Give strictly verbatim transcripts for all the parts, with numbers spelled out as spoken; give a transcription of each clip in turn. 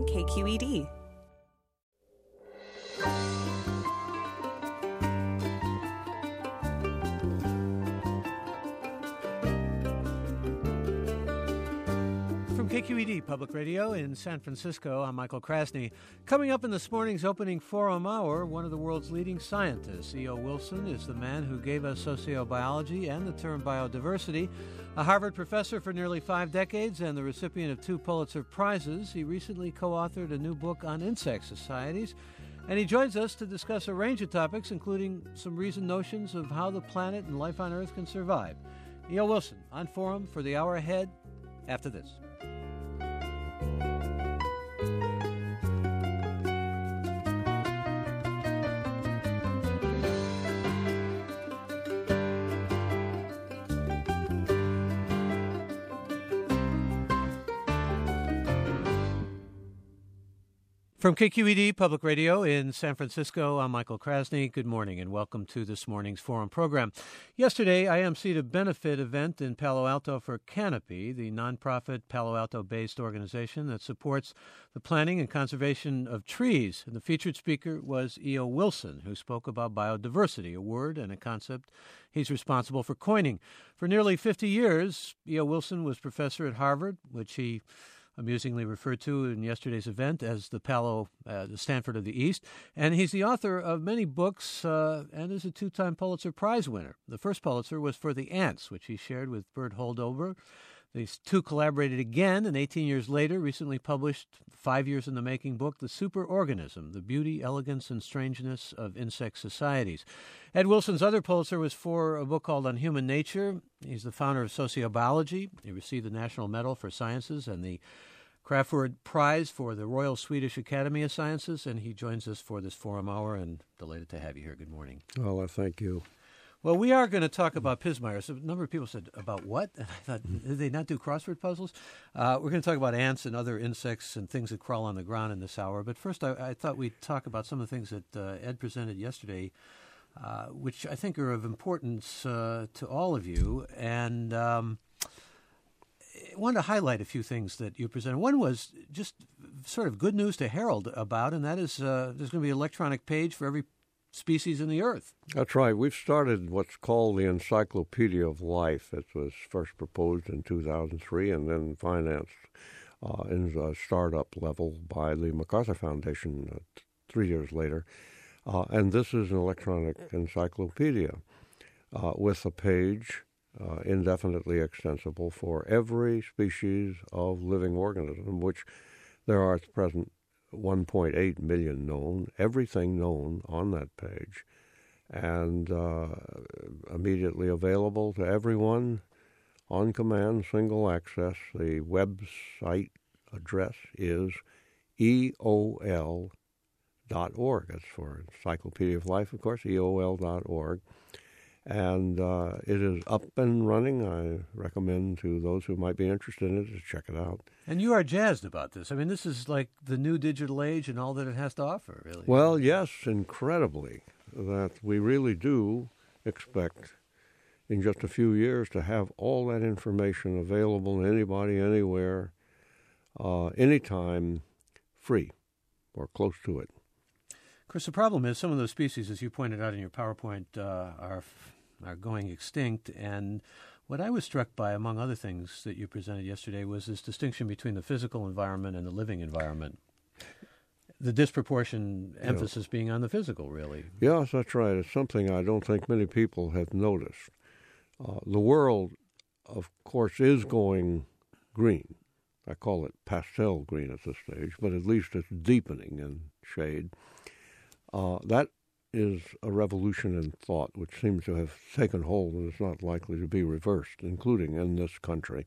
K Q E D. From K Q E D Public Radio in San Francisco, I'm Michael Krasny. Coming up in this morning's opening forum hour, one of the world's leading scientists, E O Wilson, is the man who gave us sociobiology and the term biodiversity. A Harvard professor for nearly five decades and the recipient of two Pulitzer Prizes, he recently co-authored a new book on insect societies. And he joins us to discuss a range of topics, including some recent notions of how the planet and life on Earth can survive. E O Wilson on Forum for the hour ahead after this. From K Q E D Public Radio in San Francisco, I'm Michael Krasny. Good morning and welcome to this morning's Forum program. Yesterday, I emceed a benefit event in Palo Alto for Canopy, the nonprofit Palo Alto-based organization that supports the planting and conservation of trees. And the featured speaker was E O Wilson, who spoke about biodiversity, a word and a concept he's responsible for coining. For nearly fifty years, E O Wilson was professor at Harvard, which he amusingly referred to in yesterday's event as the Palo, uh, the Stanford of the East. And he's the author of many books uh, and is a two-time Pulitzer Prize winner. The first Pulitzer was for The Ants, which he shared with Bert Holdover. These two collaborated again, and eighteen years later, recently published, five years in the making book, The Superorganism, The Beauty, Elegance, and Strangeness of Insect Societies. Ed Wilson's other Pulitzer was for a book called On Human Nature. He's the founder of Sociobiology. He received the National Medal for Sciences and the Crafoord Prize for the Royal Swedish Academy of Sciences, and he joins us for this Forum Hour, and delighted to have you here. Good morning. Well, I thank you. Well, we are going to talk about pismires. A number of people said, about what? And I thought, did they not do crossword puzzles? Uh, we're going to talk about ants and other insects and things that crawl on the ground in this hour. But first, I, I thought we'd talk about some of the things that uh, Ed presented yesterday, uh, which I think are of importance uh, to all of you. And um, I wanted to highlight a few things that you presented. One was just sort of good news to herald about, and that is uh, there's going to be an electronic page for every species in the earth. That's right. We've started what's called the Encyclopedia of Life. It was first proposed in two thousand three and then financed uh, in a startup level by the MacArthur Foundation uh, t- three years later. Uh, and this is an electronic encyclopedia uh, with a page uh, indefinitely extensible for every species of living organism, which there are at present one point eight million known, everything known on that page, and uh, immediately available to everyone on command, single access. The website address is E O L dot org. That's for Encyclopedia of Life, of course, E O L dot org. And uh, it is up and running. I recommend to those who might be interested in it to check it out. And you are jazzed about this. I mean, this is like the new digital age and all that it has to offer, really. Well, yes, incredibly, that we really do expect in just a few years to have all that information available to anybody, anywhere, uh, anytime, free or close to it. Of course, the problem is some of those species, as you pointed out in your PowerPoint, uh, are are going extinct. And what I was struck by, among other things that you presented yesterday, was this distinction between the physical environment and the living environment. The disproportionate emphasis yeah. being on the physical, really. Yes, that's right. It's something I don't think many people have noticed. Uh, the world, of course, is going green. I call it pastel green at this stage, but at least it's deepening in shade. Uh, that is a revolution in thought which seems to have taken hold and is not likely to be reversed, including in this country.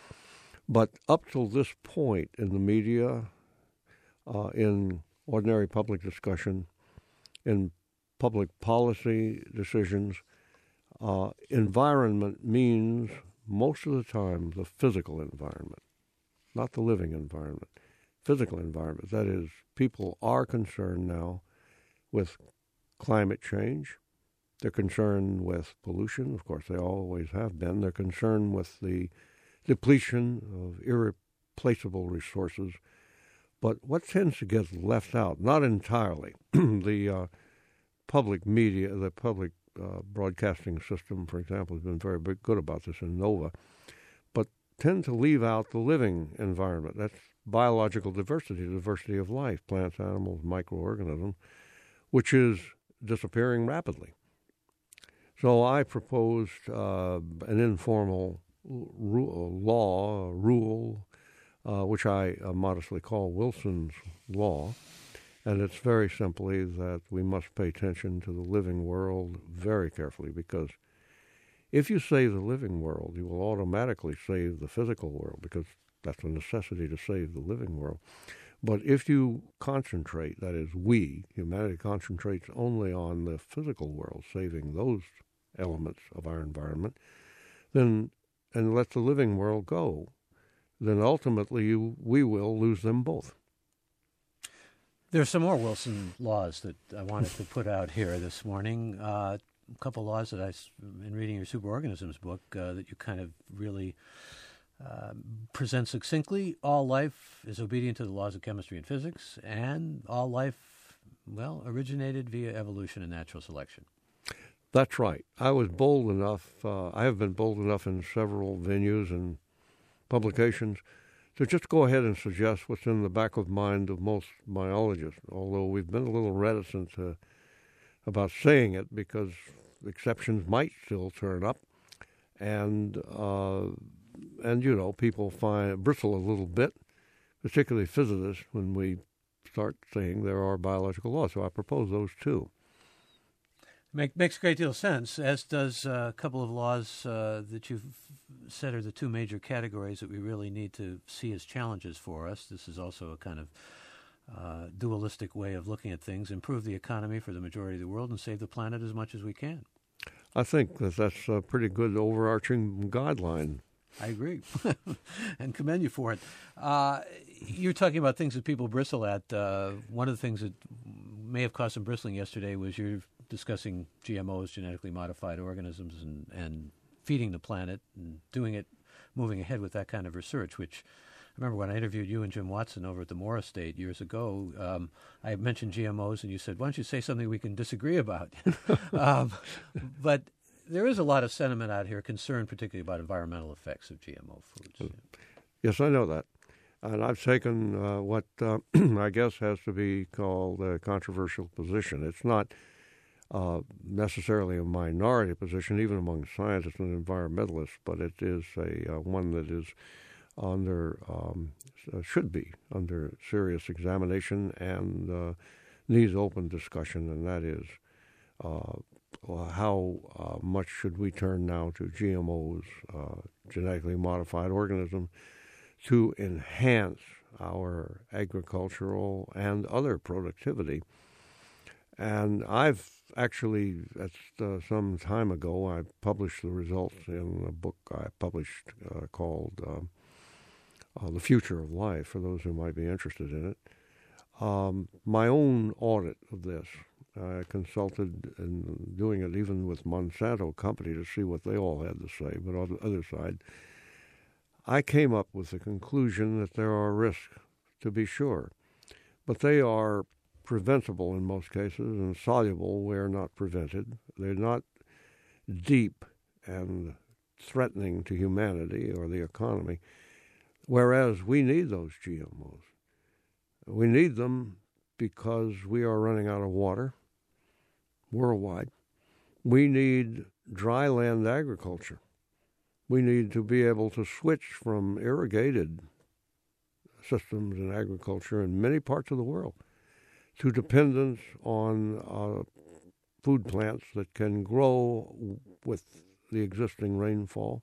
But up till this point in the media, uh, in ordinary public discussion, in public policy decisions, uh, environment means most of the time the physical environment, not the living environment. Physical environment, that is, people are concerned now with climate change. They're concerned with pollution. Of course, they always have been. They're concerned with the depletion of irreplaceable resources. But what tends to get left out, not entirely, the uh, public media, the public uh, broadcasting system, for example, has been very big, good about this in NOVA, but tend to leave out the living environment. That's biological diversity, diversity of life, plants, animals, microorganisms, which is disappearing rapidly. So I proposed uh, an informal ru- law, rule, uh, which I uh, modestly call Wilson's Law, and it's very simply that we must pay attention to the living world very carefully, because if you save the living world, you will automatically save the physical world, because that's a necessity to save the living world. But if you concentrate, that is, we, humanity, concentrates only on the physical world, saving those elements of our environment, then and let the living world go, then ultimately you, we will lose them both. There's some more Wilson laws that I wanted to put out here this morning. Uh, a couple laws that I, in reading your Superorganisms book, uh, that you kind of really uh, present succinctly. All life is obedient to the laws of chemistry and physics, and all life, well, originated via evolution and natural selection. That's right. I was bold enough, uh, I have been bold enough in several venues and publications to just go ahead and suggest what's in the back of mind of most biologists, although we've been a little reticent to, about saying it because exceptions might still turn up. And, uh, and you know, people find bristle a little bit, particularly physicists, when we start saying there are biological laws. So I propose those too. Make, makes a great deal of sense, as does uh, a couple of laws uh, that you've said are the two major categories that we really need to see as challenges for us. This is also a kind of uh, dualistic way of looking at things: improve the economy for the majority of the world and save the planet as much as we can. I think that that's a pretty good overarching guideline. I agree, and commend you for it. Uh, you're talking about things that people bristle at. Uh, one of the things that may have caused some bristling yesterday was you're discussing G M Os, genetically modified organisms, and, and feeding the planet and doing it, moving ahead with that kind of research, which I remember when I interviewed you and Jim Watson over at the Moore Estate years ago, um, I mentioned G M Os and you said, why don't you say something we can disagree about? um, but there is a lot of sentiment out here, concern particularly about environmental effects of G M O foods. Yes, I know that. And I've taken uh, what uh, I guess has to be called a controversial position. It's not uh, necessarily a minority position, even among scientists and environmentalists, but it is a uh, one that is under, um, should be under serious examination and uh, needs open discussion, and that is uh, how uh, much should we turn now to G M Os, uh, genetically modified organisms, to enhance our agricultural and other productivity. And I've actually, at uh, some time ago, I published the results in a book I published uh, called um, uh, The Future of Life, for those who might be interested in it. Um, my own audit of this, I consulted in doing it even with Monsanto Company to see what they all had to say, but on the other side, I came up with the conclusion that there are risks, to be sure, but they are preventable in most cases and soluble where not prevented. They're not deep and threatening to humanity or the economy, whereas we need those G M Os. We need them because we are running out of water worldwide. We need dry land agriculture. We need to be able to switch from irrigated systems in agriculture in many parts of the world to dependence on uh, food plants that can grow with the existing rainfall.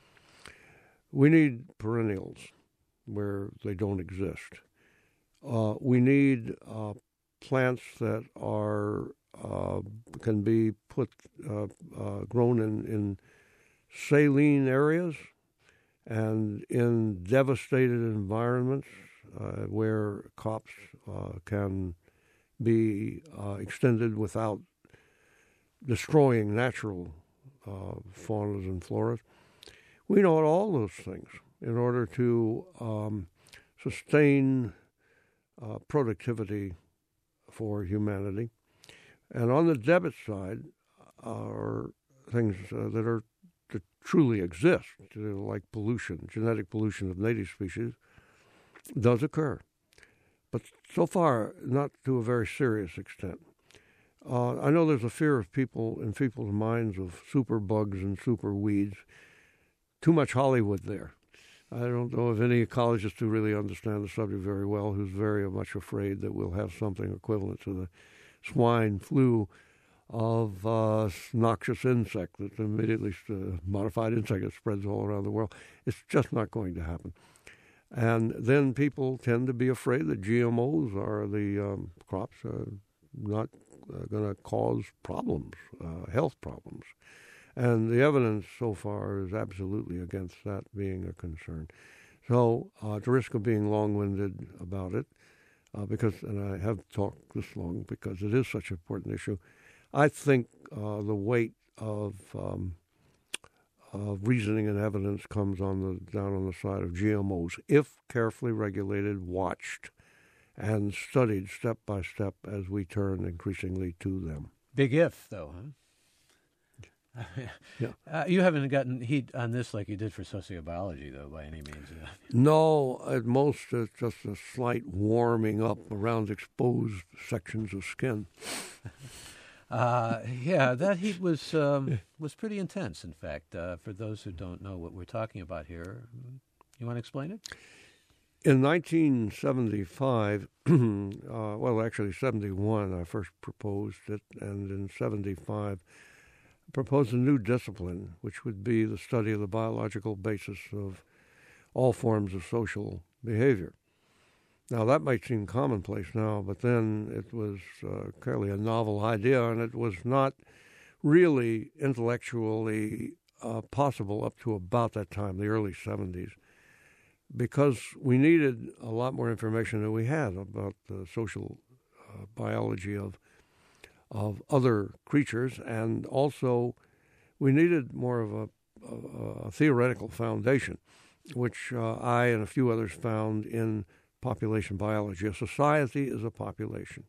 We need perennials where they don't exist. Uh, we need uh, plants that are uh, can be put uh, uh, grown in, in saline areas and in devastated environments uh, where crops uh, can be uh, extended without destroying natural uh, faunas and floras. We know all those things in order to um, sustain uh, productivity for humanity. And on the debit side are things uh, that are that truly exist, uh, like pollution, genetic pollution of native species, does occur. But so far, not to a very serious extent. Uh, I know there's a fear of people in people's minds of super bugs and super weeds. Too much Hollywood there. I don't know of any ecologist who really understand the subject very well who's very much afraid that we'll have something equivalent to the swine flu of uh, noxious insect, that's immediately uh, modified insect that spreads all around the world. It's just not going to happen. And then people tend to be afraid that G M Os are the um, crops are not uh, going to cause problems, uh, health problems. And the evidence so far is absolutely against that being a concern. So uh, at the risk of being long-winded about it, uh, because, and I have talked this long because it is such an important issue, I think uh, the weight of um, uh, reasoning and evidence comes on the down on the side of G M Os, if carefully regulated, watched, and studied step by step as we turn increasingly to them. Big if, though, huh? Yeah. Uh, you haven't gotten heat on this like you did for sociobiology, though, by any means. No, at most it's just a slight warming up around exposed sections of skin. uh, yeah, that heat was um, was pretty intense, in fact. Uh, for those who don't know what we're talking about here, you want to explain it? In nineteen seventy-five, uh, well, actually seventy-one, I first proposed it, and in seventy-five, proposed a new discipline, which would be the study of the biological basis of all forms of social behavior. Now, that might seem commonplace now, but then it was uh, clearly a novel idea, and it was not really intellectually uh, possible up to about that time, the early seventies, because we needed a lot more information than we had about the social uh, biology of of other creatures, and also we needed more of a, a, a theoretical foundation, which uh, I and a few others found in population biology. A society is a population.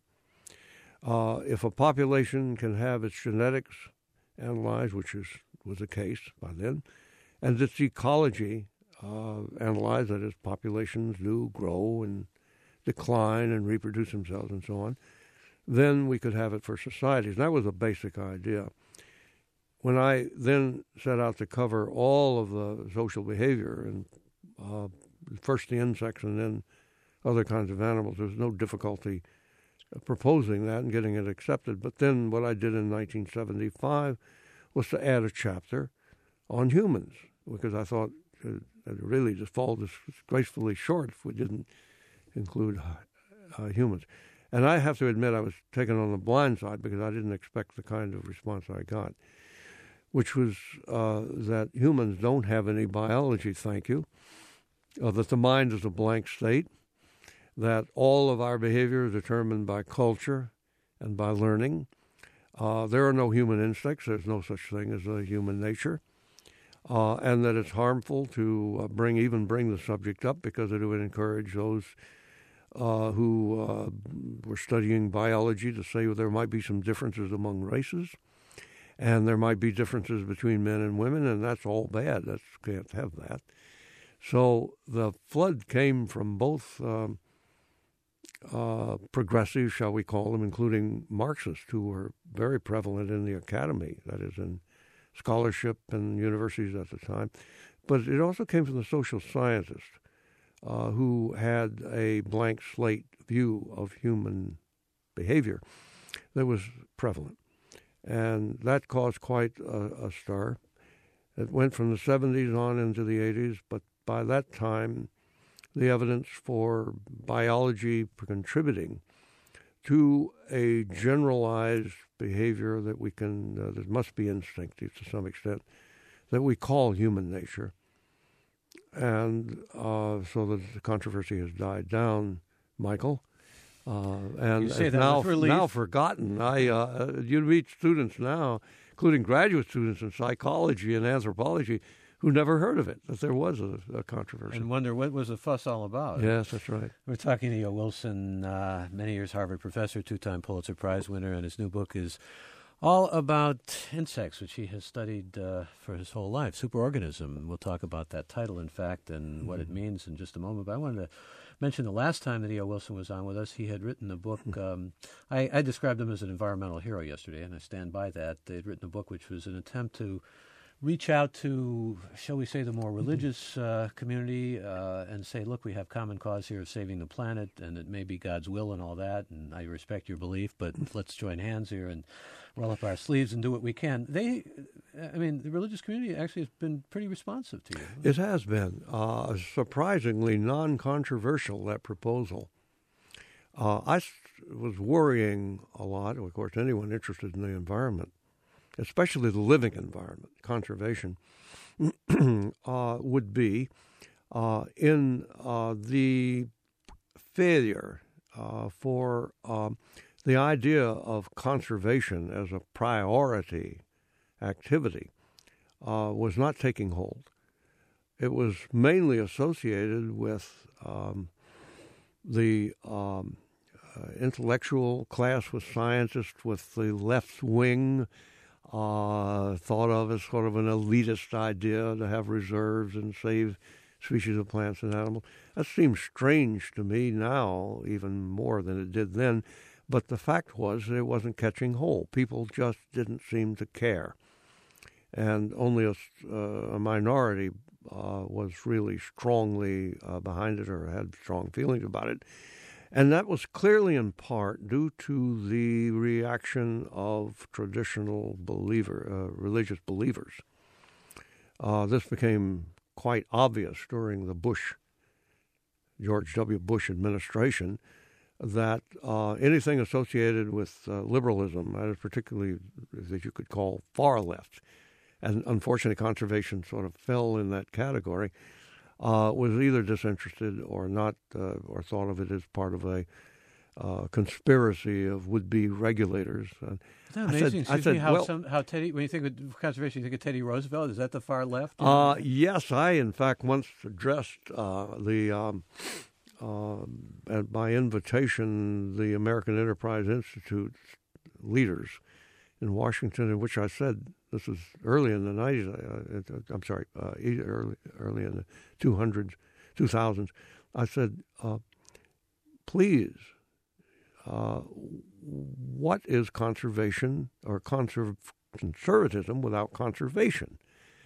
Uh, if a population can have its genetics analyzed, which is was the case by then, and its ecology uh, analyzed, that is, populations do grow and decline and reproduce themselves and so on, then we could have it for societies. And that was a basic idea. When I then set out to cover all of the social behavior, and uh, first the insects and then other kinds of animals, there was no difficulty proposing that and getting it accepted. But then what I did in nineteen seventy-five was to add a chapter on humans, because I thought it really just fall disgracefully short if we didn't include uh, humans. And I have to admit I was taken on the blind side because I didn't expect the kind of response I got, which was uh, that humans don't have any biology, thank you, uh, that the mind is a blank state, that all of our behavior is determined by culture and by learning. Uh, there are no human instincts. There's no such thing as a human nature. Uh, and that it's harmful to uh, bring even bring the subject up because it would encourage those Uh, who uh, were studying biology to say well, there might be some differences among races, and there might be differences between men and women, and that's all bad. That can't have that. So the flood came from both um, uh, progressives, shall we call them, including Marxists, who were very prevalent in the academy, that is, in scholarship and universities at the time. But it also came from the social scientists, Uh, who had a blank slate view of human behavior that was prevalent. And that caused quite a, a stir. It went from the seventies on into the eighties, but by that time, the evidence for biology contributing to a generalized behavior that we can, uh, that must be instinctive to some extent, that we call human nature. And uh, so the controversy has died down, Michael. Uh, and you say it's that now, with relief. now forgotten. I uh, you meet students now, including graduate students in psychology and anthropology, who never heard of it, that there was a, a controversy. And wonder what was the fuss all about. Yes, that's right. We're talking to E O Wilson, uh, many years Harvard professor, two-time Pulitzer Prize winner, and his new book is all about insects, which he has studied uh, for his whole life, Superorganism. We'll talk about that title, in fact, and mm-hmm. what it means in just a moment. But I wanted to mention the last time that E O Wilson was on with us, he had written a book. Um, I, I described him as an environmental hero yesterday, and I stand by that. They had written a book which was an attempt to reach out to, shall we say, the more religious uh, community uh, and say, look, we have common cause here of saving the planet, and it may be God's will and all that, and I respect your belief, but let's join hands here and roll up our sleeves and do what we can. They, I mean, the religious community actually has been pretty responsive to you. It has been. Uh, surprisingly non-controversial, that proposal. Uh, I was worrying a lot, of course, anyone interested in the environment, especially the living environment, conservation, uh, would be uh, in uh, the failure uh, for um, the idea of conservation as a priority activity uh, was not taking hold. It was mainly associated with um, the um, uh, intellectual class, with scientists, with the left wing, Uh, thought of as sort of an elitist idea to have reserves and save species of plants and animals. That seems strange to me now, even more than it did then. But the fact was that it wasn't catching hold. People just didn't seem to care. And only a, uh, a minority uh, was really strongly uh, behind it or had strong feelings about it. And that was clearly in part due to the reaction of traditional believer, uh, religious believers. Uh, this became quite obvious during the Bush, George W. Bush administration, that uh, anything associated with uh, liberalism, uh, particularly that you could call far left, and unfortunately conservation sort of fell in that category, Uh, was either disinterested or not, uh, or thought of it as part of a uh, conspiracy of would-be regulators. And Isn't that amazing? I said, I said, how, well, some, how Teddy, when you think of conservation, you think of Teddy Roosevelt? Is that the far left? Uh, yes, I, in fact, once addressed uh, the, um, uh, at my invitation, the American Enterprise Institute leaders in Washington, in which I said, this was early in the nineties, uh, I'm sorry, uh, early, early in the two hundreds, two thousands, I said, uh, please, uh, what is conservation or conserv- conservatism without conservation?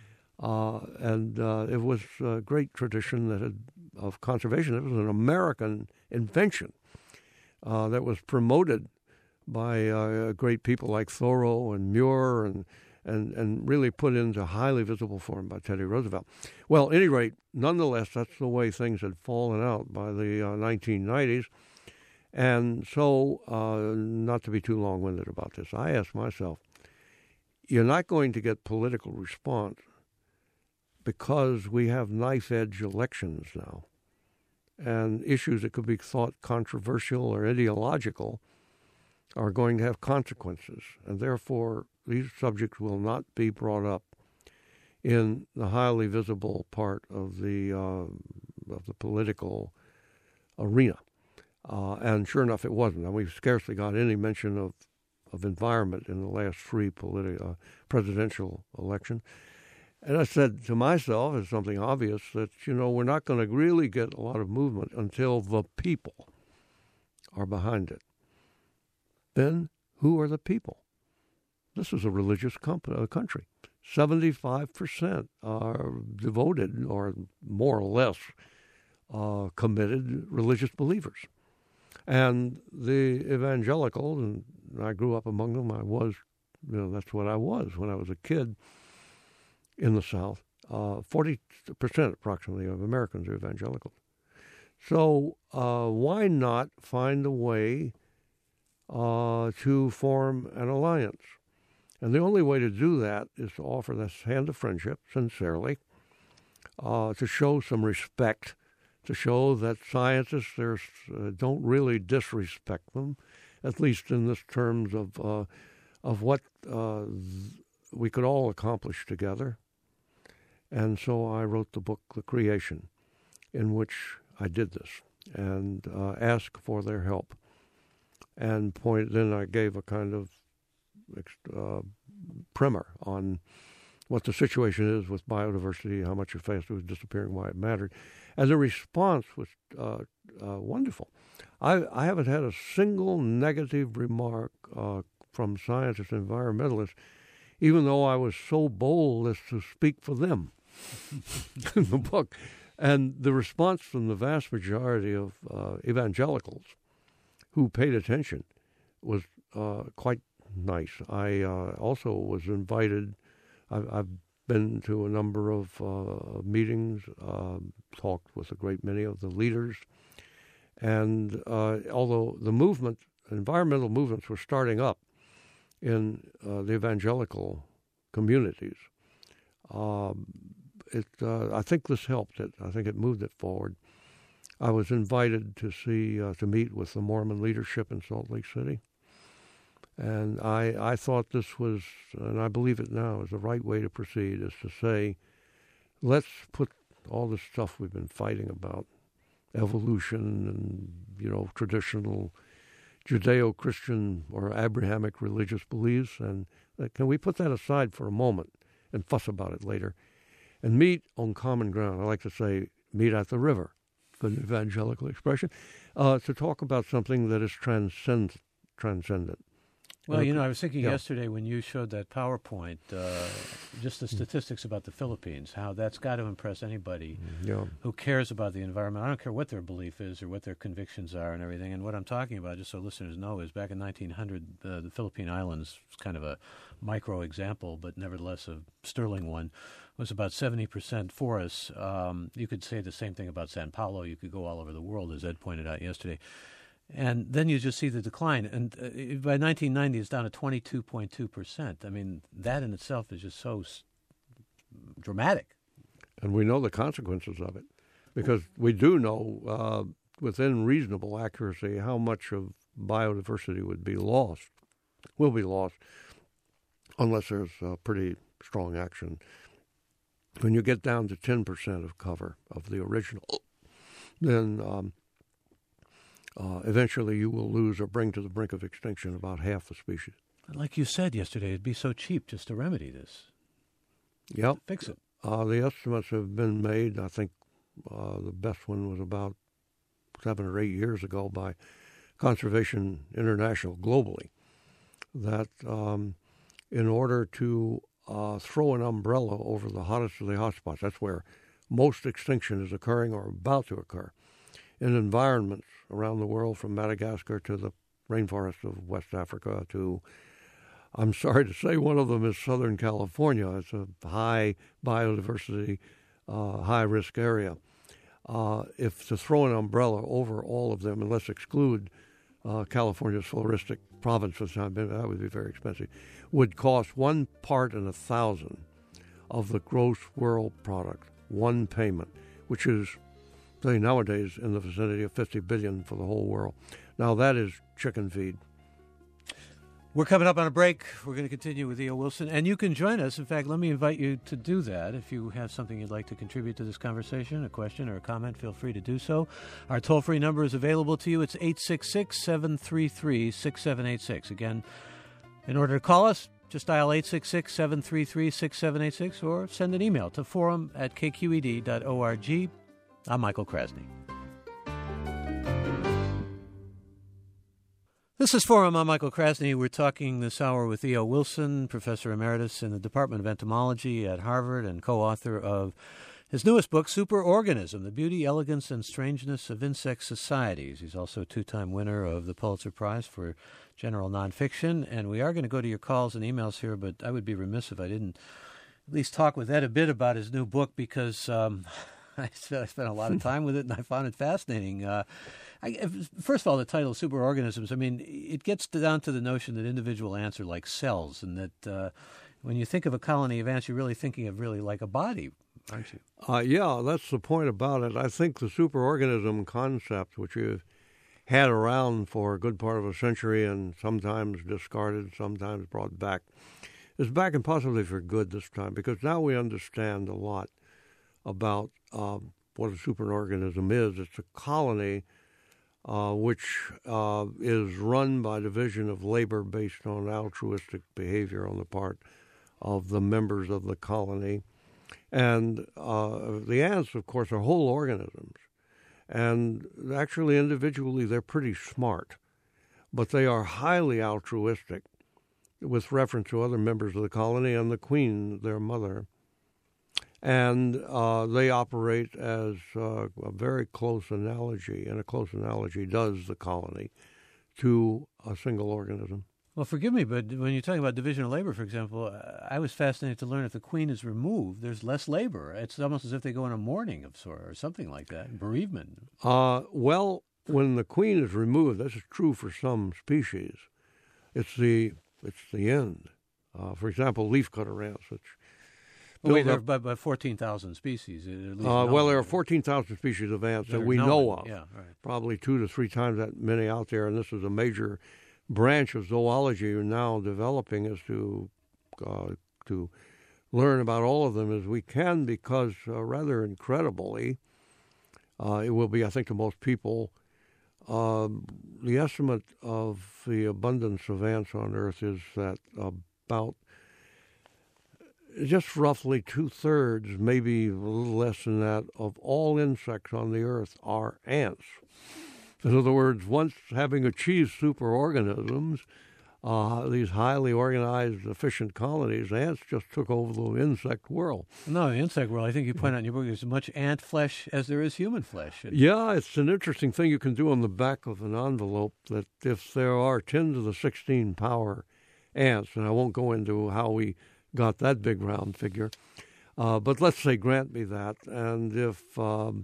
Uh, and uh, it was a great tradition that had, of conservation. It was an American invention uh, that was promoted by uh, great people like Thoreau and Muir and And, and really put into highly visible form by Teddy Roosevelt. Well, at any rate, nonetheless, that's the way things had fallen out by the uh, nineteen nineties. And so, uh, not to be too long-winded about this, I asked myself, you're not going to get political response because we have knife-edge elections now. And issues that could be thought controversial or ideological are going to have consequences. And therefore, these subjects will not be brought up in the highly visible part of the uh, of the political arena. Uh, and sure enough, it wasn't. And we've scarcely got any mention of, of environment in the last three politi- uh, presidential elections. And I said to myself, as something obvious, that, you know, we're not going to really get a lot of movement until the people are behind it. Then who are the people? This is a religious comp- uh, country. seventy-five percent are devoted or more or less uh, committed religious believers. And the evangelicals, and I grew up among them, I was, you know, that's what I was when I was a kid in the South. Uh, forty percent approximately of Americans are evangelicals. So uh, why not find a way uh, to form an alliance? And the only way to do that is to offer this hand of friendship, sincerely, uh, to show some respect, to show that scientists there's, uh, don't really disrespect them, at least in this terms of uh, of what uh, we could all accomplish together. And so I wrote the book, The Creation, in which I did this and uh, asked for their help. And point, then I gave a kind of uh, primer on what the situation is with biodiversity, how much it fast was disappearing, why it mattered. And the response was uh, uh, wonderful. I, I haven't had a single negative remark uh, from scientists and environmentalists, even though I was so bold as to speak for them in the book. And the response from the vast majority of uh, evangelicals who paid attention was uh, quite nice. I uh, also was invited. I've, I've been to a number of uh, meetings, uh, talked with a great many of the leaders. And uh, although the movement, environmental movements were starting up in uh, the evangelical communities, um, it uh, I think this helped it. I think it moved it forward. I was invited to see uh, to meet with the Mormon leadership in Salt Lake City, and I I thought this was, and I believe it now, is the right way to proceed, is to say, let's put all this stuff we've been fighting about, evolution and, you know, traditional Judeo-Christian or Abrahamic religious beliefs, and uh, can we put that aside for a moment and fuss about it later and meet on common ground? I like to say meet at the river, good evangelical expression, uh, to talk about something that is transcend, transcendent. Well, you know, I was thinking yeah. yesterday when you showed that PowerPoint, uh, just the statistics about the Philippines, how that's got to impress anybody yeah. who cares about the environment. I don't care what their belief is or what their convictions are and everything. And what I'm talking about, just so listeners know, is back in nineteen hundred, uh, the Philippine Islands, kind of a micro example, but nevertheless a sterling one, was about seventy percent forests. Um, you could say the same thing about Sao Paulo. You could go all over the world, as Ed pointed out yesterday. And then you just see the decline. And uh, by nineteen ninety, it's down to twenty-two point two percent. I mean, that in itself is just so s- dramatic. And we know the consequences of it, because we do know uh, within reasonable accuracy how much of biodiversity would be lost, will be lost, unless there's uh, pretty strong action. When you get down to ten percent of cover of the original, then um, uh, eventually you will lose or bring to the brink of extinction about half the species. Like you said yesterday, it'd be so cheap just to remedy this. Yep. Fix it. Uh, the estimates have been made. I think uh, the best one was about seven or eight years ago by Conservation International globally, that um, in order to uh, throw an umbrella over the hottest of the hotspots, that's where most extinction is occurring or about to occur, in environments around the world, from Madagascar to the rainforest of West Africa to, I'm sorry to say, one of them is Southern California. It's a high biodiversity, uh, high-risk area. Uh, if to throw an umbrella over all of them, and let's exclude uh, California's floristic provinces, that would be very expensive, would cost one part in a thousand of the gross world product, one payment, which is, say, nowadays in the vicinity of fifty billion dollars for the whole world. Now that is chicken feed. We're coming up on a break. We're going to continue with E O. Wilson, and you can join us. In fact, let me invite you to do that. If you have something you'd like to contribute to this conversation, a question or a comment, feel free to do so. Our toll-free number is available to you. It's eight six six, seven three three, six seven eight six. Again, in order to call us, just dial eight six six, seven three three, six seven eight six or send an email to forum at k q e d dot org. I'm Michael Krasny. This is Forum. I'm Michael Krasny. We're talking this hour with E O. Wilson, Professor Emeritus in the Department of Entomology at Harvard and co-author of his newest book, Superorganism, The Beauty, Elegance, and Strangeness of Insect Societies. He's also a two-time winner of the Pulitzer Prize for General Nonfiction. And we are going to go to your calls and emails here, but I would be remiss if I didn't at least talk with Ed a bit about his new book, because um, I spent, I spent a lot of time with it, and I found it fascinating. Uh, I, first of all, the title, Superorganisms, I mean, it gets down to the notion that individual ants are like cells, and that uh, when you think of a colony of ants, you're really thinking of really like a body, aren't you? Uh, yeah, that's the point about it. I think the superorganism concept, which you've had around for a good part of a century and sometimes discarded, sometimes brought back, is back and possibly for good this time, because now we understand a lot about um, what a superorganism is. It's a colony uh, which uh, is run by division of labor based on altruistic behavior on the part of the members of the colony. And uh, the ants, of course, are whole organisms. And actually, individually, they're pretty smart. But they are highly altruistic with reference to other members of the colony and the queen, their mother. And uh, they operate as uh, a very close analogy, and a close analogy does the colony, to a single organism. Well, forgive me, but when you're talking about division of labor, for example, I was fascinated to learn if the queen is removed, there's less labor. It's almost as if they go in a mourning of sort or something like that, bereavement. Uh, well, when the queen is removed, this is true for some species. It's the it's the end. Uh, for example, leafcutter ants, which well, wait, there are about fourteen thousand species. At least uh, well, there are fourteen thousand species of ants that, that we known. know of. Yeah, right. Probably two to three times that many out there, and this is a major branch of zoology we're now developing, is to uh, to learn about all of them as we can, because uh, rather incredibly, uh, it will be, I think, to most people, uh, the estimate of the abundance of ants on Earth is that about just roughly two-thirds, maybe a little less than that, of all insects on the Earth are ants. In other words, once having achieved superorganisms, uh, these highly organized, efficient colonies, ants just took over the insect world. No, the insect world, I think you point out in your book, there's as much ant flesh as there is human flesh. Yeah, it's an interesting thing you can do on the back of an envelope, that if there are ten to the sixteen power ants, and I won't go into how we got that big round figure, uh, but let's say grant me that, and if... Um,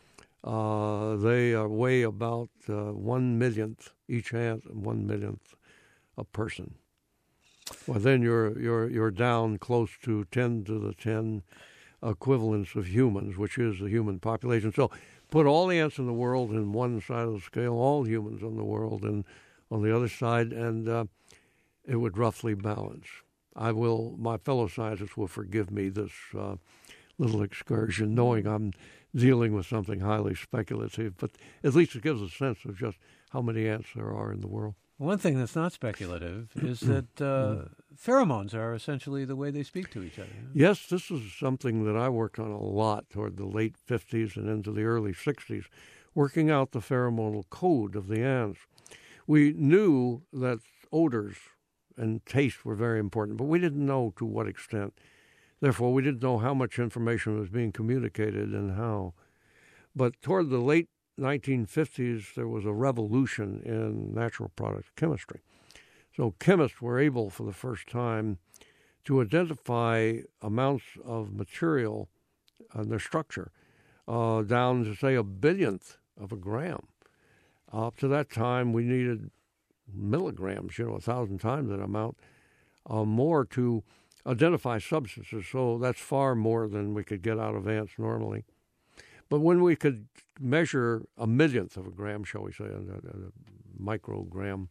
Uh, they are weigh about uh, one millionth each ant, and one millionth a person. Well, then you're you're you're down close to ten to the ten equivalents of humans, which is the human population. So, put all the ants in the world in one side of the scale, all humans in the world, and on the other side, and uh, it would roughly balance. I will. My fellow scientists will forgive me this uh, little excursion, knowing I'm dealing with something highly speculative, but at least it gives a sense of just how many ants there are in the world. One thing that's not speculative is that uh, pheromones are essentially the way they speak to each other. Yes, this is something that I worked on a lot toward the late fifties and into the early sixties, working out the pheromonal code of the ants. We knew that odors and taste were very important, but we didn't know to what extent. Therefore, we didn't know how much information was being communicated and how. But toward the late nineteen fifties, there was a revolution in natural product chemistry. So chemists were able, for the first time, to identify amounts of material and their structure uh, down to, say, a billionth of a gram. Up to that time, we needed milligrams, you know, a thousand times that amount, uh, more to identify substances, so that's far more than we could get out of ants normally. But when we could measure a millionth of a gram, shall we say, a, a, a microgram,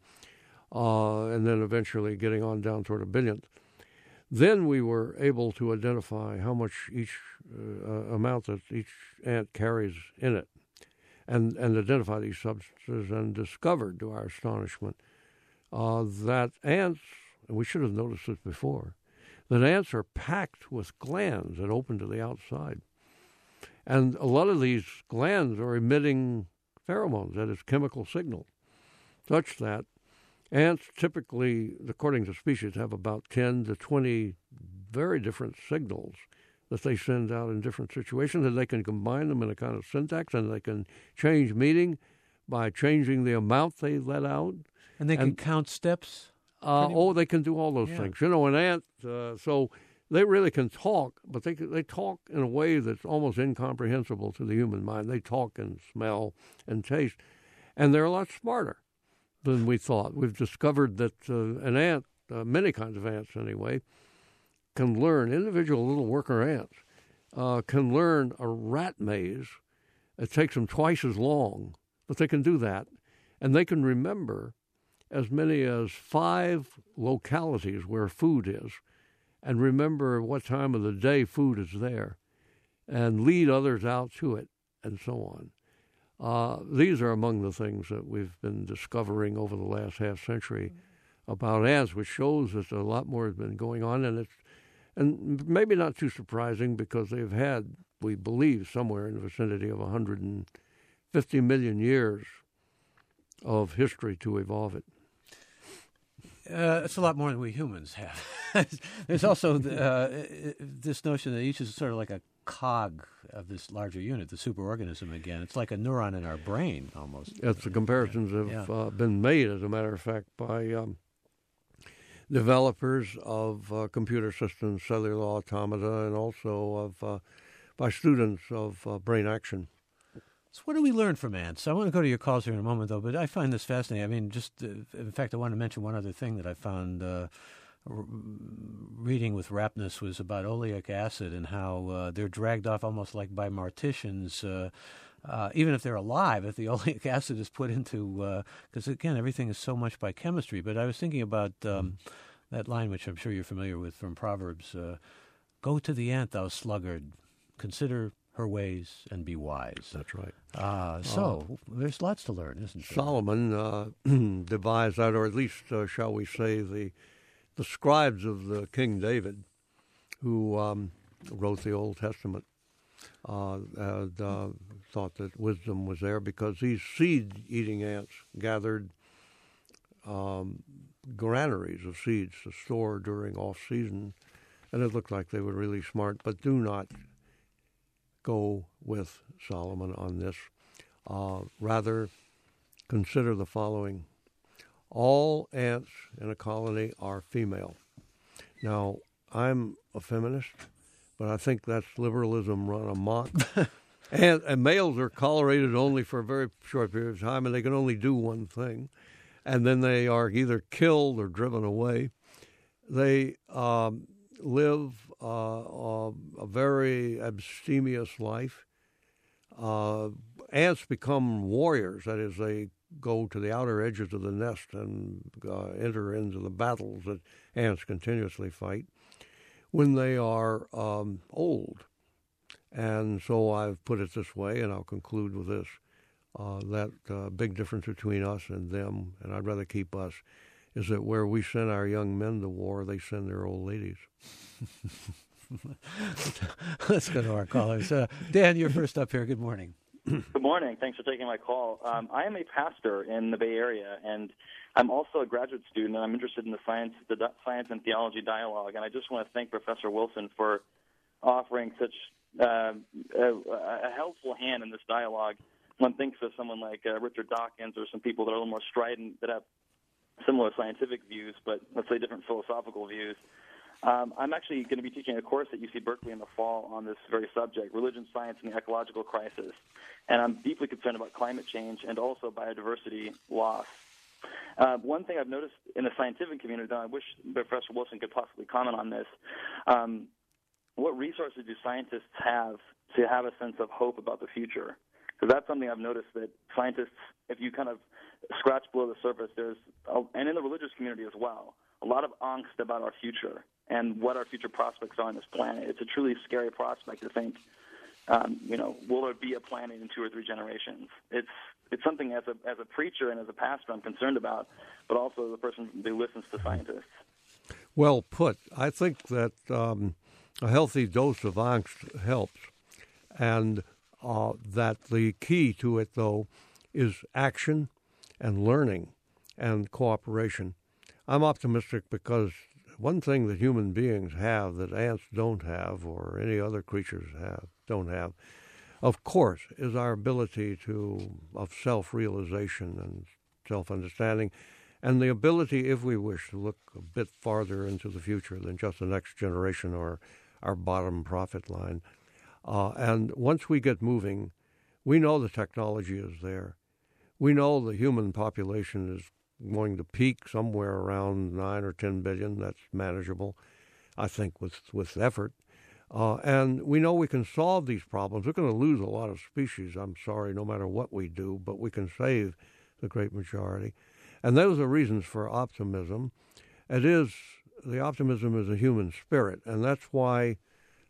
uh, and then eventually getting on down toward a billionth, then we were able to identify how much each uh, amount that each ant carries in it, and, and identify these substances, and discovered, to our astonishment, uh, that ants, and we should have noticed this before, that ants are packed with glands that open to the outside. And a lot of these glands are emitting pheromones, that is, chemical signals, such that ants typically, according to species, have about ten to twenty very different signals that they send out in different situations, and they can combine them in a kind of syntax, and they can change meaning by changing the amount they let out. And they and, can count steps? Uh, oh, they can do all those yeah. things. You know, an ant, uh, so they really can talk, but they they talk in a way that's almost incomprehensible to the human mind. They talk and smell and taste, and they're a lot smarter than we thought. We've discovered that uh, an ant, uh, many kinds of ants anyway, can learn, individual little worker ants, uh, can learn a rat maze. It takes them twice as long, but they can do that, and they can remember as many as five localities where food is, and remember what time of the day food is there. and lead others out to it, and so on. Uh, these are among the things that we've been discovering over the last half century about ants, which shows that a lot more has been going on, and it's and maybe not too surprising because they've had, we believe, somewhere in the vicinity of one hundred fifty million years of history to evolve it. Uh, it's a lot more than we humans have. There's also uh, this notion that each is sort of like a cog of this larger unit, the superorganism again. It's like a neuron in our brain almost. That's the comparisons have yeah. uh, been made, as a matter of fact, by um, developers of uh, computer systems, cellular automata, and also of uh, by students of uh, brain action. So what do we learn from ants? I want to go to your calls here in a moment, though, but I find this fascinating. I mean, just, uh, in fact, I want to mention one other thing that I found uh, r- reading with raptness was about oleic acid and how uh, they're dragged off almost like by morticians, uh, uh, even if they're alive, if the oleic acid is put into, because, uh, again, everything is so much by chemistry. But I was thinking about um, that line, which I'm sure you're familiar with from Proverbs, uh, go to the ant, thou sluggard, consider her ways and be wise. That's right. Uh, so uh, there's lots to learn, isn't there? Solomon uh, devised that, or at least, uh, shall we say, the the scribes of the King David, who um, wrote the Old Testament, uh, had, uh, thought that wisdom was there because these seed-eating ants gathered um, granaries of seeds to store during off-season, and it looked like they were really smart, but do not go with Solomon on this. Uh, rather, consider the following. All ants in a colony are female. Now, I'm a feminist, but I think that's liberalism run amok. and, and males are tolerated only for a very short period of time, and they can only do one thing. And then they are either killed or driven away. They um, live uh, uh, a very abstemious life. Uh, ants become warriors. That is, they go to the outer edges of the nest and uh, enter into the battles that ants continuously fight when they are um, old. And so I've put it this way, and I'll conclude with this, uh, that uh, big difference between us and them, and I'd rather keep us, is that where we send our young men to war, they send their old ladies. Let's go to our callers. Uh, Dan, you're first up here. Good morning. Good morning. Thanks for taking my call. Um, I am a pastor in the Bay Area, and I'm also a graduate student, and I'm interested in the science, the science and theology dialogue. And I just want to thank Professor Wilson for offering such uh, a, a helpful hand in this dialogue. One thinks of someone like uh, Richard Dawkins or some people that are a little more strident, that have similar scientific views, but let's say different philosophical views. Um, I'm actually going to be teaching a course at U C Berkeley in the fall on this very subject, religion, science, and the ecological crisis. And I'm deeply concerned about climate change and also biodiversity loss. Uh, one thing I've noticed in the scientific community, though I wish Professor Wilson could possibly comment on this, um, what resources do scientists have to have a sense of hope about the future? Because that's something I've noticed that scientists, if you kind of scratch below the surface, there's, a, and in the religious community as well, a lot of angst about our future and what our future prospects are on this planet. It's a truly scary prospect to think, um, you know, will there be a planet in two or three generations? It's it's something as a as a preacher and as a pastor I'm concerned about, but also as a person who listens to scientists. Well put. I think that um, a healthy dose of angst helps, and uh, that the key to it, though, is action and learning and cooperation. I'm optimistic because one thing that human beings have that ants don't have, or any other creatures have don't have, of course, is our ability to of self-realization and self-understanding, and the ability, if we wish, to look a bit farther into the future than just the next generation or our bottom profit line. Uh, and once we get moving, we know the technology is there. We know the human population is going to peak somewhere around nine or ten billion. That's manageable, I think, with with effort. Uh, and we know we can solve these problems. We're going to lose a lot of species, I'm sorry, no matter what we do, but we can save the great majority. And those are reasons for optimism. It is, the optimism is a human spirit, and that's why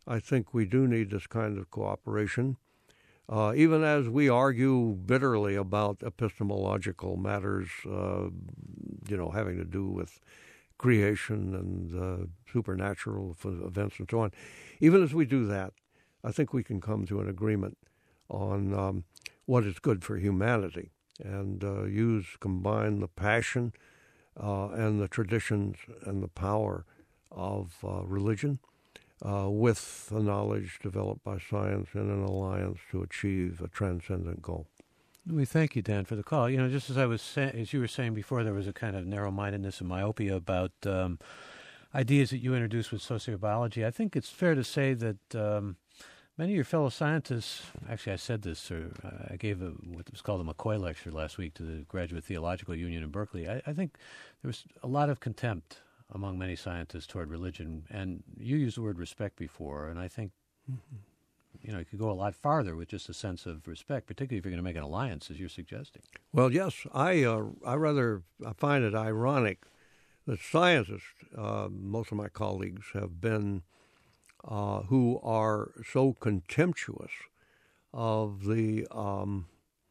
I think we do need this kind of cooperation. Uh, even as we argue bitterly about epistemological matters, uh, you know, having to do with creation and uh, supernatural events and so on, even as we do that, I think we can come to an agreement on um, what is good for humanity and uh, use, combine the passion uh, and the traditions and the power of uh, religion Uh, with the knowledge developed by science in an alliance to achieve a transcendent goal. We thank you, Dan, for the call. You know, just as I was sa- as you were saying before, there was a kind of narrow-mindedness and myopia about um, ideas that you introduced with sociobiology. I think it's fair to say that um, many of your fellow scientists, actually I said this, or uh, I gave a, what was called a McCoy lecture last week to the Graduate Theological Union in Berkeley. I, I think there was a lot of contempt among many scientists toward religion, and you used the word respect before, and I think, mm-hmm. you know, you could go a lot farther with just a sense of respect, particularly if you're going to make an alliance, as you're suggesting. Well, yes, I uh, I rather I find it ironic that scientists, uh, most of my colleagues have been, uh, who are so contemptuous of the um,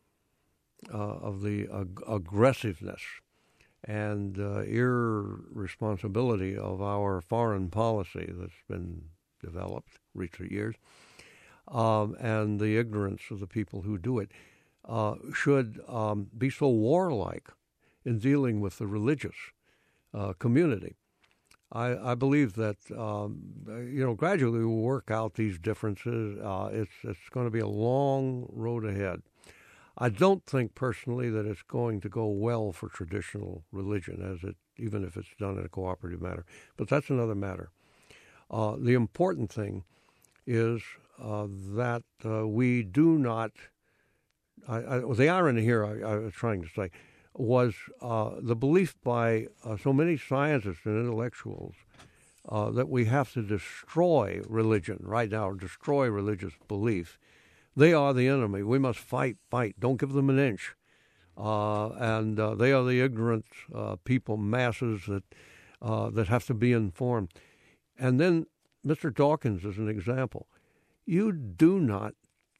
uh, of the ag- aggressiveness and uh, irresponsibility of our foreign policy that's been developed recent years, um, and the ignorance of the people who do it, uh, should um, be so warlike in dealing with the religious uh, community. I, I believe that um, you know gradually we'll work out these differences. Uh, it's it's going to be a long road ahead. I don't think personally that it's going to go well for traditional religion, as it even if it's done in a cooperative manner. But that's another matter. Uh, the important thing is uh, that uh, we do not. I, I, well, the irony here, I, I was trying to say, was uh, the belief by uh, so many scientists and intellectuals uh, that we have to destroy religion right now, or destroy religious belief. They are the enemy. We must fight, fight. Don't give them an inch. Uh, and uh, they are the ignorant uh, people, masses that uh, that have to be informed. And then Mister Dawkins is an example. You do not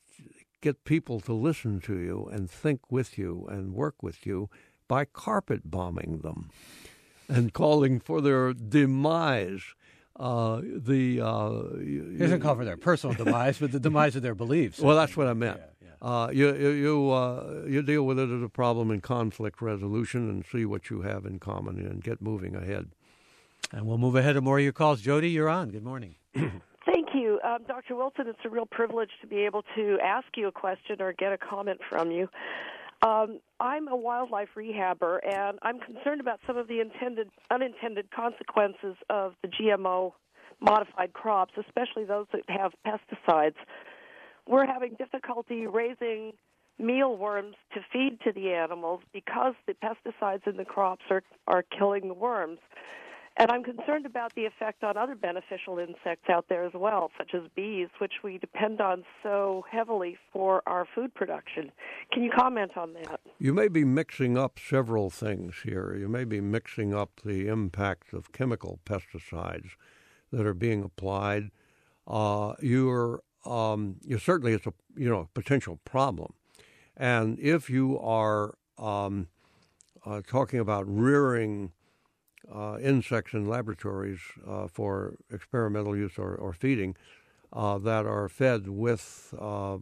get people to listen to you and think with you and work with you by carpet bombing them and calling for their demise. Uh, the uh, he doesn't call for their personal demise, but the demise of their beliefs. Well, that's what I meant. Yeah, yeah. Uh, you you you, uh, you deal with it as a problem in conflict resolution and see what you have in common and get moving ahead. And we'll move ahead to more of your calls. Jody, you're on. Good morning. Thank you, um, Doctor Wilson. It's a real privilege to be able to ask you a question or get a comment from you. Um, I'm a wildlife rehabber, and I'm concerned about some of the intended, unintended consequences of the G M O modified crops, especially those that have pesticides. We're having difficulty raising mealworms to feed to the animals because the pesticides in the crops are, are killing the worms. And I'm concerned about the effect on other beneficial insects out there as well, such as bees, which we depend on so heavily for our food production. Can you comment on that? You may be mixing up several things here. You may be mixing up the impact of chemical pesticides that are being applied. Uh, you're, um, you certainly it's a you know potential problem, and if you are um, uh, talking about rearing Uh, insects in laboratories uh, for experimental use or, or feeding uh, that are fed with uh,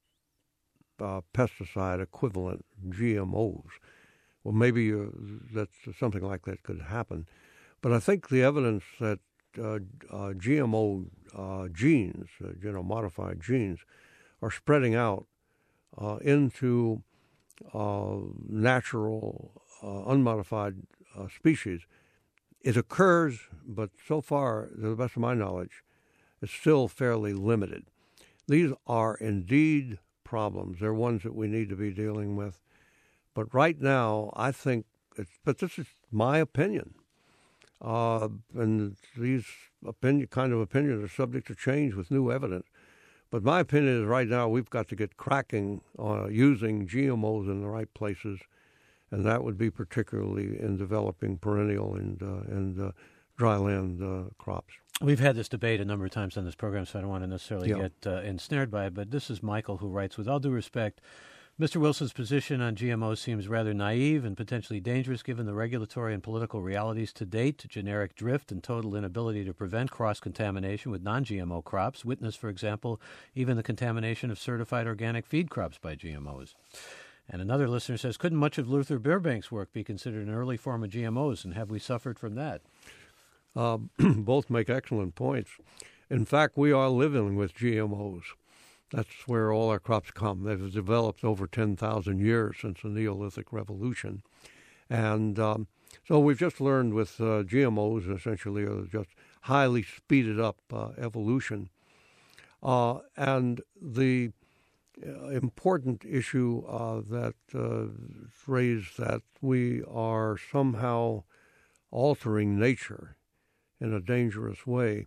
uh, pesticide equivalent G M Os. Well, maybe you, that's something like that could happen. But I think the evidence that uh, uh, G M O uh, genes, uh, you know, modified genes, are spreading out uh, into uh, natural, uh, unmodified uh, species. It occurs, but so far, to the best of my knowledge, it's still fairly limited. These are indeed problems. They're ones that we need to be dealing with. But right now, I think, it's, but this is my opinion. Uh, and these opinion, kind of opinions are subject to change with new evidence. But my opinion is right now we've got to get cracking on using G M Os in the right places. And that would be particularly in developing perennial and uh, and uh, dryland uh, crops. We've had this debate a number of times on this program, so I don't want to necessarily Yeah. get uh, ensnared by it, but this is Michael who writes, with all due respect, Mister Wilson's position on G M Os seems rather naive and potentially dangerous given the regulatory and political realities to date, generic drift and total inability to prevent cross-contamination with non-G M O crops. Witness, for example, even the contamination of certified organic feed crops by G M Os. And another listener says, couldn't much of Luther Burbank's work be considered an early form of G M Os, and have we suffered from that? Uh, both make excellent points. In fact, we are living with G M Os. That's where all our crops come. They've developed over ten thousand years since the Neolithic Revolution. And um, so we've just learned with uh, G M Os, essentially, are just highly speeded up uh, evolution. Uh, and the uh, important issue uh, that uh, is raised that we are somehow altering nature in a dangerous way.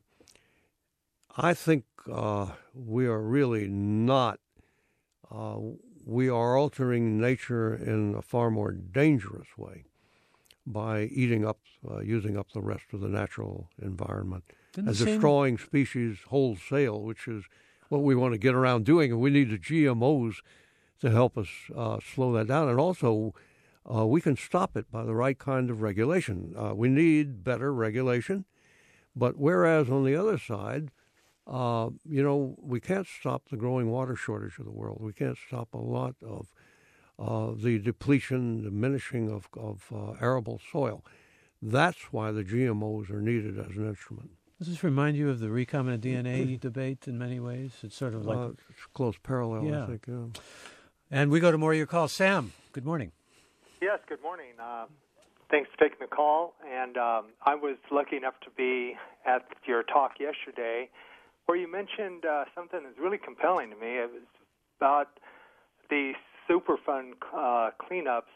I think uh, we are really not. Uh, we are altering nature in a far more dangerous way by eating up, uh, using up the rest of the natural environment Didn't and same- destroying species wholesale, which is what we want to get around doing. And we need the G M Os to help us uh, slow that down. And also, uh, we can stop it by the right kind of regulation. Uh, we need better regulation. But whereas on the other side, uh, you know, we can't stop the growing water shortage of the world. We can't stop a lot of uh, the depletion, diminishing of, of uh, arable soil. That's why the G M Os are needed as an instrument. Does this remind you of the recombinant D N A debate in many ways? It's sort of like... Uh, it's a close parallel, Yeah. I think. Yeah. And we go to more of your calls. Sam, good morning. Yes, good morning. Uh, thanks for taking the call. And um, I was lucky enough to be at your talk yesterday where you mentioned uh, something that's really compelling to me. It was about the Superfund uh, cleanups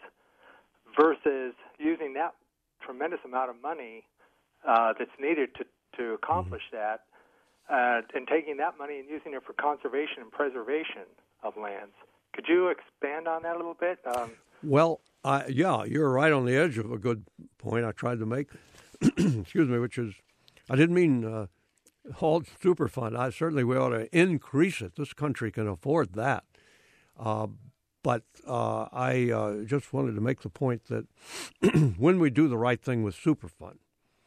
versus using that tremendous amount of money uh, that's needed to, to accomplish that uh, and taking that money and using it for conservation and preservation of lands. Could you expand on that a little bit? Um, Well, I, yeah, you're right on the edge of a good point I tried to make. Excuse me, which is, I didn't mean uh, halt Superfund. I certainly we ought to increase it. This country can afford that. Uh, but uh, I uh, just wanted to make the point that when we do the right thing with Superfund,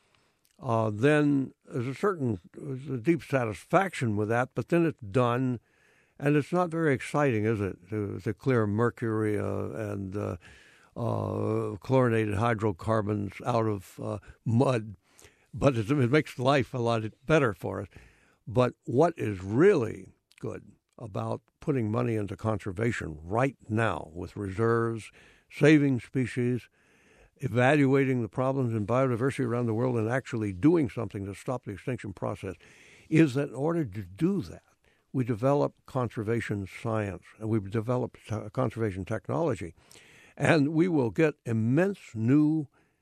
uh, then there's a certain there's a deep satisfaction with that. But then it's done. And it's not very exciting, is it, to, to clear mercury uh, and uh, uh, chlorinated hydrocarbons out of uh, mud. But it, it makes life a lot better for us. But what is really good about putting money into conservation right now with reserves, saving species, evaluating the problems in biodiversity around the world, and actually doing something to stop the extinction process, is that in order to do that, we develop conservation science, and we develop t- conservation technology, and we will get immense new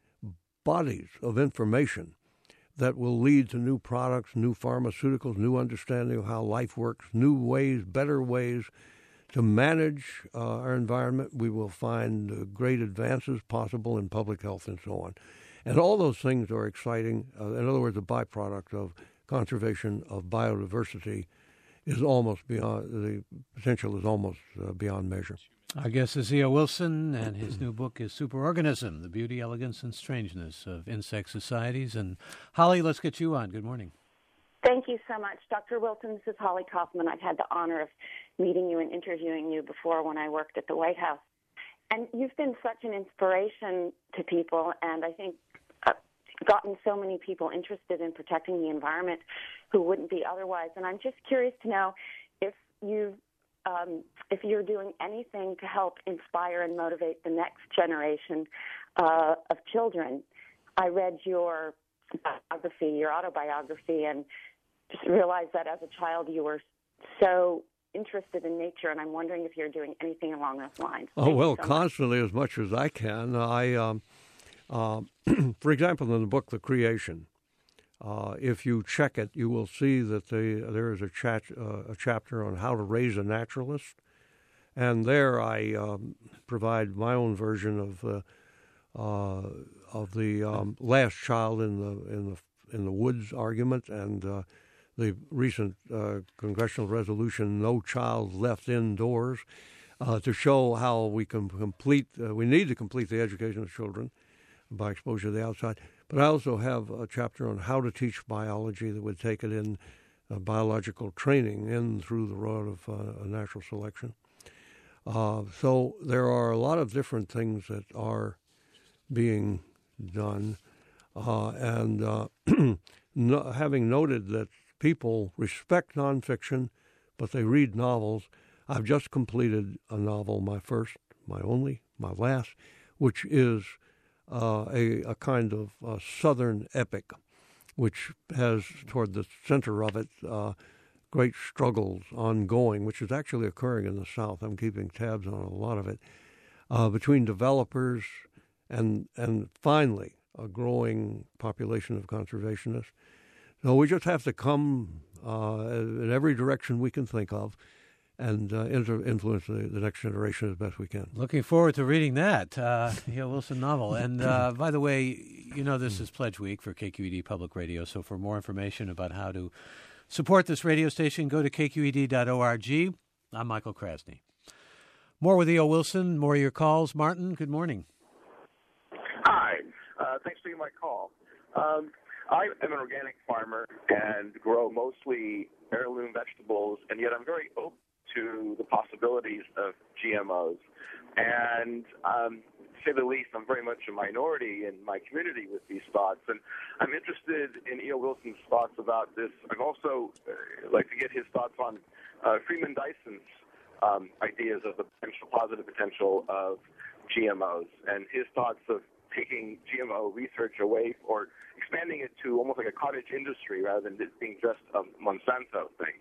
bodies of information that will lead to new products, new pharmaceuticals, new understanding of how life works, new ways, better ways to manage uh, our environment. We will find uh, great advances possible in public health and so on. And all those things are exciting. Uh, in other words, a byproduct of conservation of biodiversity is almost beyond, the potential is almost uh, beyond measure. Our guest is E O Wilson, and his new book is Superorganism, The Beauty, Elegance, and Strangeness of Insect Societies. And Holly, let's get you on. Good morning. Thank you so much. Doctor Wilson, this is Holly Kaufman. I've had the honor of meeting you and interviewing you before when I worked at the White House. And you've been such an inspiration to people, and I think uh, gotten so many people interested in protecting the environment who wouldn't be otherwise. And I'm just curious to know if you've Um, if you're doing anything to help inspire and motivate the next generation uh, of children. I read your biography, your autobiography, and just realized that as a child you were so interested in nature, and I'm wondering if you're doing anything along those lines. Oh, Thank well, you so constantly much. as much as I can. I, um, uh, for example, in the book The Creation, Uh, if you check it, you will see that the, there is a, chat, uh, a chapter on how to raise a naturalist, and there I um, provide my own version of uh, uh, of the um, last child in the in the in the woods argument and uh, the recent uh, congressional resolution, No Child Left Indoors, uh, to show how we can complete, uh, we need to complete the education of children by exposure to the outside. But I also have a chapter on how to teach biology that would take it in uh, biological training in through the road of uh, natural selection. Uh, so there are a lot of different things that are being done. Uh, and uh, no, having noted that people respect nonfiction, but they read novels, I've just completed a novel, my first, my only, my last, which is uh, a, a kind of uh, Southern epic, which has toward the center of it uh, great struggles ongoing, which is actually occurring in the South. I'm keeping tabs on a lot of it, uh, between developers and and finally a growing population of conservationists. So we just have to come uh, in every direction we can think of and uh, inter- influence the, the next generation as best we can. Looking forward to reading that, uh, the Wilson novel. And uh, by the way, you know this is Pledge Week for K Q E D Public Radio, so for more information about how to support this radio station, go to k q e d dot org. I'm Michael Krasny. More with E O. Wilson, more of your calls. Martin, good morning. Hi. Uh, thanks for taking my call. Um, I am an organic farmer and grow mostly heirloom vegetables, and yet I'm very open to the possibilities of G M Os. And um, to say the least, I'm very much a minority in my community with these thoughts. And I'm interested in E O. Wilson's thoughts about this. I'd also uh, like to get his thoughts on uh, Freeman Dyson's um, ideas of the potential, positive potential of G M Os and his thoughts of taking G M O research away or expanding it to almost like a cottage industry rather than it being just a Monsanto thing.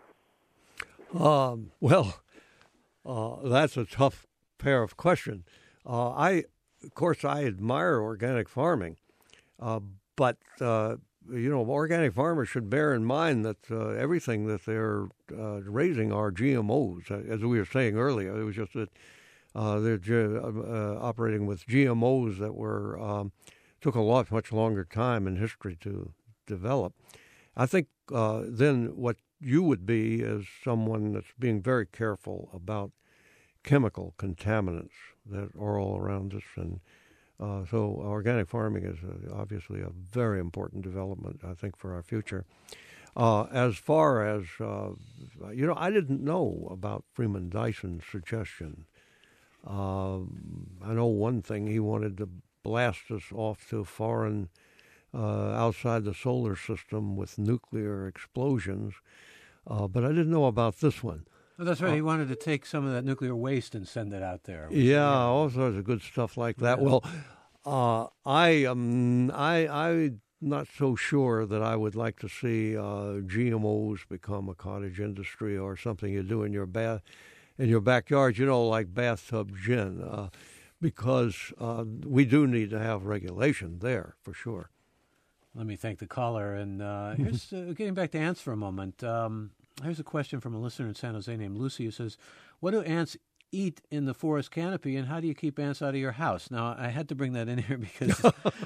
Um, well, uh, that's a tough pair of questions. Uh, I, of course, I admire organic farming, uh, but uh, you know, organic farmers should bear in mind that uh, everything that they're uh, raising are G M Os. As we were saying earlier, it was just that uh, they're uh, operating with G M Os that were um, took a lot much longer time in history to develop. I think uh, then what you would be is someone that's being very careful about chemical contaminants that are all around us. And uh, so organic farming is uh, obviously a very important development, I think, for our future. Uh, as far as, uh, you know, I didn't know about Freeman Dyson's suggestion. Uh, I know one thing, he wanted to blast us off to foreign, uh, outside the solar system with nuclear explosions. Uh, but I didn't know about this one. Oh, that's right. Uh, he wanted to take some of that nuclear waste and send it out there. Yeah, all sorts of good stuff like that. Yeah. Well, uh, I um, I I'm not so sure that I would like to see uh, G M Os become a cottage industry or something you do in your bath, in your backyard. You know, like bathtub gin, uh, because uh, we do need to have regulation there for sure. Let me thank the caller. And uh, here's uh, getting back to ants for a moment. Um, here's a question from a listener in San Jose named Lucy who says, what do ants eat in the forest canopy, and how do you keep ants out of your house? Now, I had to bring that in here because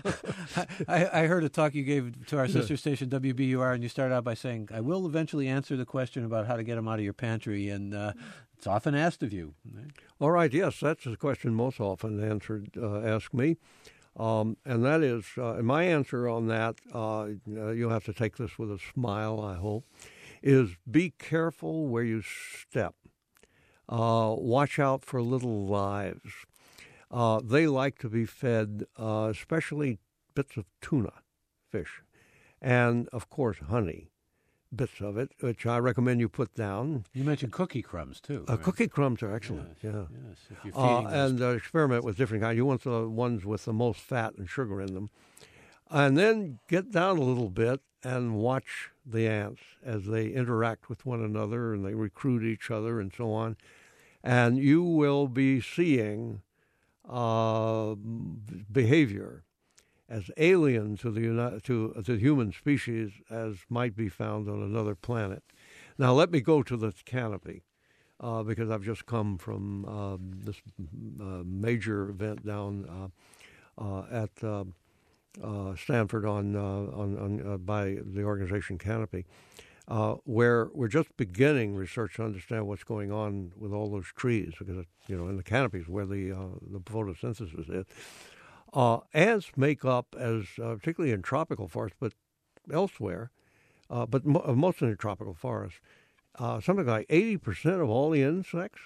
I, I heard a talk you gave to our sister station, W B U R, and you started out by saying, I will eventually answer the question about how to get them out of your pantry, and uh, it's often asked of you. Right? All right, yes, that's the question most often answered, uh, asked me. Um, and that is, uh, my answer on that, uh, you'll have to take this with a smile, I hope, is be careful where you step. Uh, watch out for little lives. Uh, they like to be fed, uh, especially bits of tuna fish, and, of course, honey, bits of it, which I recommend you put down. You mentioned cookie crumbs, too. Uh, right? Cookie crumbs are excellent, yes, yeah. Yes, if you're feeding uh, and uh, experiment with different kinds. You want the ones with the most fat and sugar in them. And then get down a little bit and watch the ants as they interact with one another and they recruit each other and so on. And you will be seeing uh, behavior as alien to the to the human species as might be found on another planet. Now, let me go to the canopy, uh, because I've just come from uh, this uh, major event down uh, uh, at uh, uh, Stanford on, uh, on, on uh, by the organization Canopy, uh, where we're just beginning research to understand what's going on with all those trees, because you know in the canopies where the uh, the photosynthesis is. Uh, ants make up, as uh, particularly in tropical forests, but elsewhere, uh, but mo- mostly in tropical forests, uh, something like eighty percent of all the insects.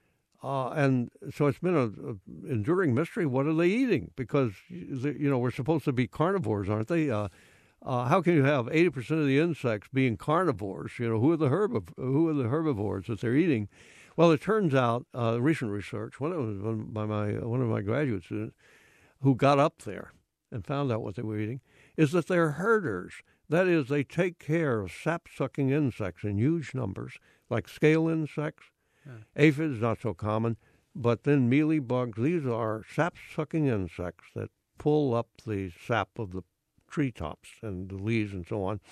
Uh, and so it's been an enduring mystery. What are they eating? Because, you know, we're supposed to be carnivores, aren't they? Uh, uh, how can you have eighty percent of the insects being carnivores? You know, who are the herbiv- who are the herbivores that they're eating? Well, it turns out, uh, recent research, one of them was by my, one of my graduate students who got up there and found out what they were eating, is that they're herders. That is, they take care of sap-sucking insects in huge numbers, like scale insects. Aphids, not so common, but then mealy bugs. These are sap-sucking insects that pull up the sap of the treetops and the leaves and so on,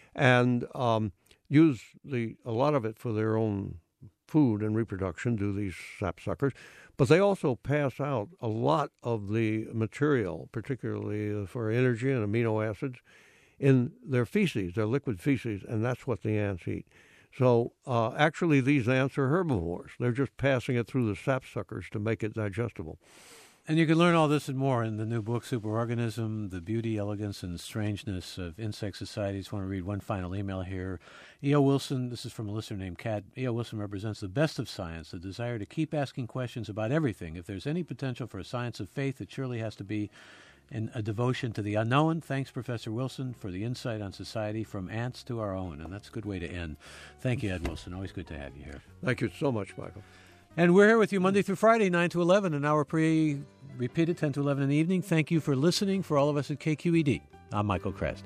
and um, use the a lot of it for their own food and reproduction, do these sapsuckers. But they also pass out a lot of the material, particularly for energy and amino acids, in their feces, their liquid feces, and that's what the ants eat. So uh, actually these ants are herbivores. They're just passing it through the sapsuckers to make it digestible. And you can learn all this and more in the new book, Superorganism, The Beauty, Elegance, and Strangeness of Insect Society. I just want to read one final email here. E O. Wilson, this is from a listener named Kat. E O. Wilson represents the best of science, the desire to keep asking questions about everything. If there's any potential for a science of faith, it surely has to be in a devotion to the unknown. Thanks, Professor Wilson, for the insight on society from ants to our own. And that's a good way to end. Thank you, Ed Wilson. Always good to have you here. Thank you so much, Michael. And we're here with you Monday through Friday, nine to eleven, an hour pre-repeated, ten to eleven in the evening. Thank you for listening. For all of us at K Q E D, I'm Michael Krasny.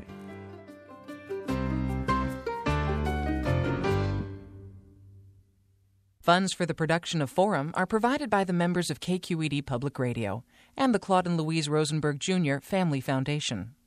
Funds for the production of Forum are provided by the members of K Q E D Public Radio and the Claude and Louise Rosenberg Junior Family Foundation.